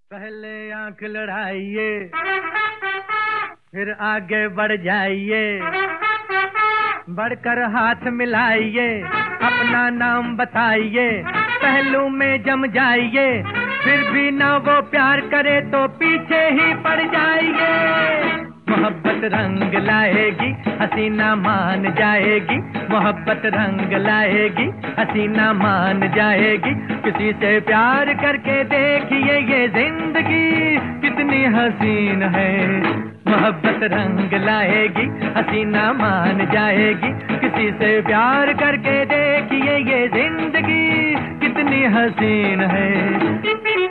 पहले आंख लड़ाइए, फिर आगे बढ़ जाइए, बढ़कर हाथ मिलाइए, अपना नाम बताइए, पहलू में जम जाइए, फिर भी ना वो प्यार करे तो पीछे ही पड़ जाइए। मोहब्बत रंग लाएगी, हसीना मान जाएगी, मोहब्बत रंग लाएगी, हसीना मान जाएगी। किसी से प्यार करके देखिए ये जिंदगी कितनी हसीन है। मोहब्बत रंग लाएगी, हसीना मान जाएगी, किसी से प्यार करके देखिए ये जिंदगी कितनी हसीन है।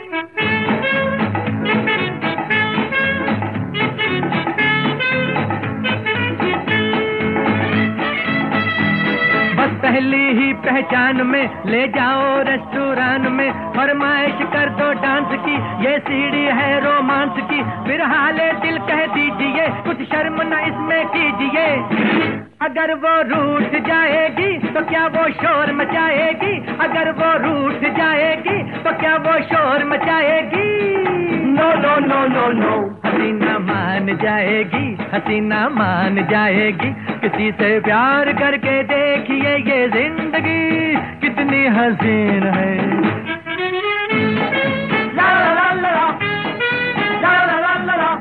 पहली ही पहचान में ले जाओ रेस्टोरेंट में, फरमाइश कर दो डांस की, ये सीढ़ी है रोमांस की, फिर हाले दिल कह दीजिए, कुछ शर्म न इसमें कीजिए। अगर वो रूठ जाएगी तो क्या वो शोर मचाएगी, अगर वो रूठ जाएगी तो क्या वो शोर मचाएगी। No no no no no, हसीना मान जाएगी, हसीना मान जाएगी, किसी से प्यार करके देखिए ये जिंदगी कितनी हसीन है। ला ला ला ला ला, ला ला ला ला ला।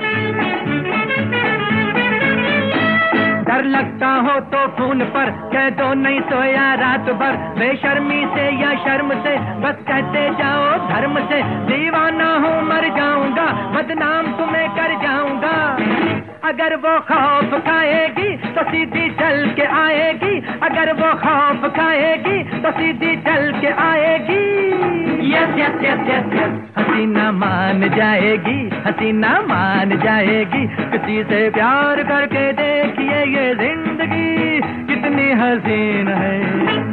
डर लगता हो तो फोन पर कह दो नहीं सोया रात भर, बेशर्मी से या शर्म से बस कहते जाओ धर्म से, दीवाना हूँ मर जाऊंगा, बदनाम तुम्हें कर जाऊंगा। अगर वो खौफ खाएगी तो सीधी चल के आएगी, अगर वो खौफ खाएगी तो सीधी चल के आएगी। Yes yes yes yes yes, हसीना मान जाएगी, हसीना मान जाएगी, किसी से प्यार करके देखिए ये जिंदगी कितनी हसीन है।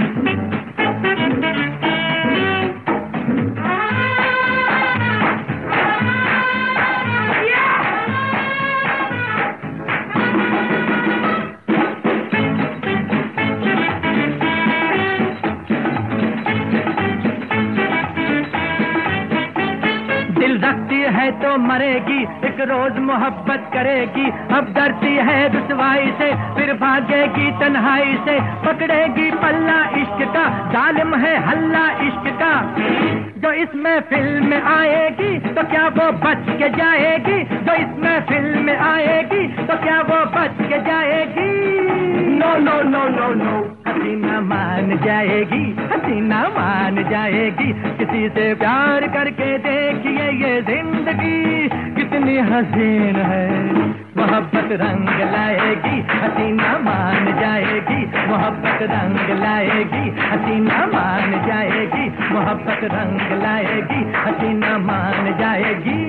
रखती है तो मरेगी, एक रोज मोहब्बत करेगी, अब डरती है रुसवाई से, फिर भागेगी तन्हाई से, पकड़ेगी पल्ला इश्क का, जालिम है हल्ला इश्क का। जो इसमें फिल्म में आएगी तो क्या वो बच के जाएगी, जो इसमें फिल्म में आएगी तो क्या वो बच के जाएगी। No no no no no, हसीना मान जाएगी, हसीना मान जाएगी, किसी से प्यार करके देखिए ये जिंदगी कितनी हसीन है। मोहब्बत रंग लाएगी, हसीना मान जाएगी, मोहब्बत रंग लाएगी, हसीना मान जाएगी, मोहब्बत रंग लाएगी, हसीना मान जाएगी।